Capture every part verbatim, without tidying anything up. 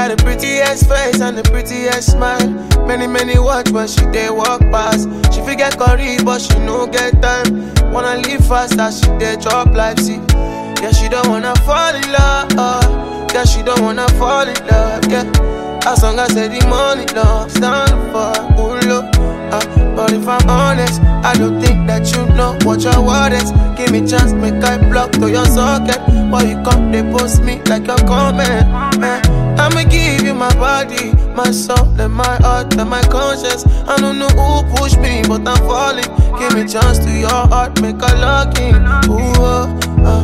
got the prettiest face and the prettiest smile. Many, many watch when she dey walk past. She forget curry, but she no get time. Wanna live fast as she dey chop life, see. Yeah, she don't wanna fall in love. Yeah, she don't wanna fall in love, yeah. As long as I say the money long, stand for Ulo. Uh, but if I'm honest, I don't think that you know what your word is. Give me chance, make I block to your socket. Why you come, they post me like your comment, man. I'ma give you my body, my soul, and my heart, and my conscience. I don't know who pushed me, but I'm falling. Give me chance to your heart, make a lock in. Ooh, uh, uh,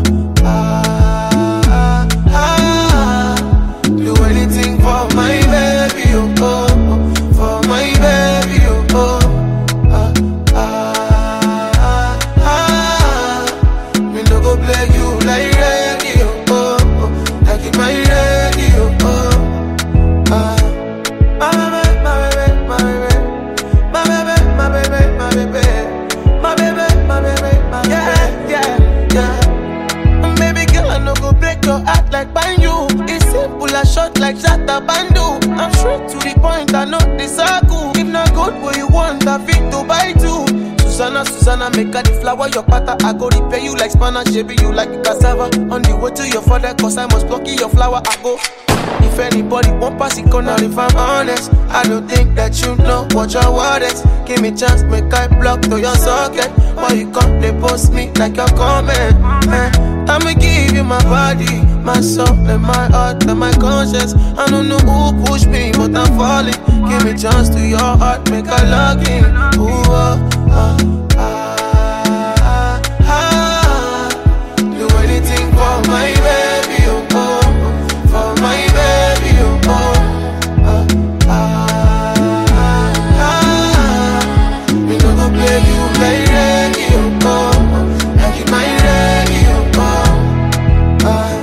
ah, ah, ah. Do anything for my baby, oh, oh, for my baby, oh, oh. Ah, ah, ah, ah. Me no go play you like radio, oh, oh, like in my radio, oh. Ah, my baby, my baby, my baby, my baby, my baby, my baby, my baby, my baby, my baby, yeah, yeah, yeah. Baby girl, I no go break your heart like Banjo. It's simple as short like Shatta Bandu. I'm straight to the point, I know the circle. If not good, what you want, I fit to buy too. Susanna, Susanna, make her the flower, your pattern. I go repay you like Spanish, baby, you like the cassava. On the way to your father, cause I must pluck your flower, I go. If anybody won't pass it corner, if I'm honest, I don't think that you know what your word is. Give me chance, make I block to your socket. Why you come, they post me like your comment, man. I'ma give you my body, my soul, and my heart, and my conscience. I don't know who pushed me, but I'm falling. Give me chance to your heart, make a lock in. Ooh, uh, uh, ah, ah, ah. Do anything for my baby, oh, oh. For my baby, oh, oh. Ah, ah, ah, ah. Me no go play you like radio, oh, oh. Like in my radio, oh. Ah,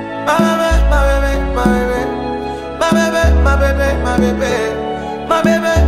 my baby, my baby, my baby, my baby, my baby, my baby, my baby.